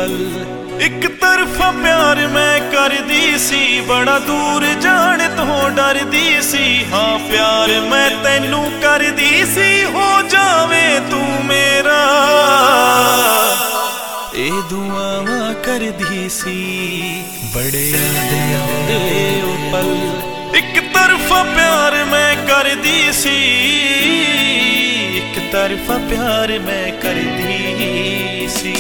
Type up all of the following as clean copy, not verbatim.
पल। एक तरफा प्यार मैं करदी सी, बड़ा दूर जाने तो डरदी सी। हाँ प्यार मैं तैनू करदी सी, हो जावे तू मेरा ए दुआवां करदी सी। बड़े याद आउंदे ओ पल। एक तरफा प्यार मैं करदी सी, एक तरफा प्यार मैं करदी सी।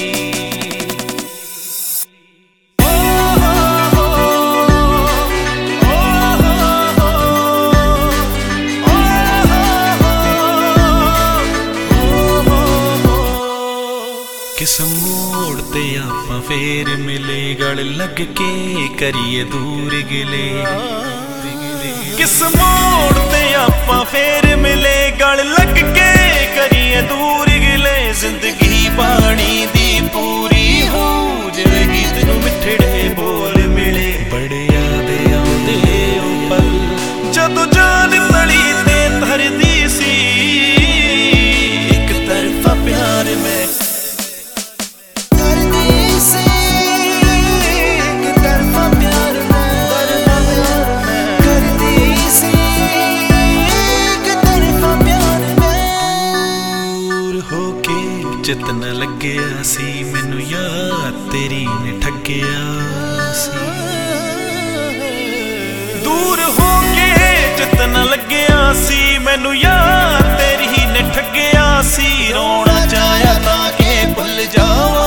किस मोड़ ते आपां फेर मिले, गल लग के करिए दूर गिले। किस मोड़ ते आपां फेर मिले, गल लग के करिए दूर गिले। जिंदगी बाणी दी पूरी हो, जिवें गीत नूं मिठड़े बोल मिले। बड़े याद आउंदे ओ पल, जदों जान तली ते धरदी सी। एक तरफा प्यार मैं चित न लग्या सी, मैनू याद तेरी ने ठग्या सी। दूर हो के चित न लग्या सी, मैनू याद तेरी ने ठग्या सी। रोना चाहया तां के भुल जावां,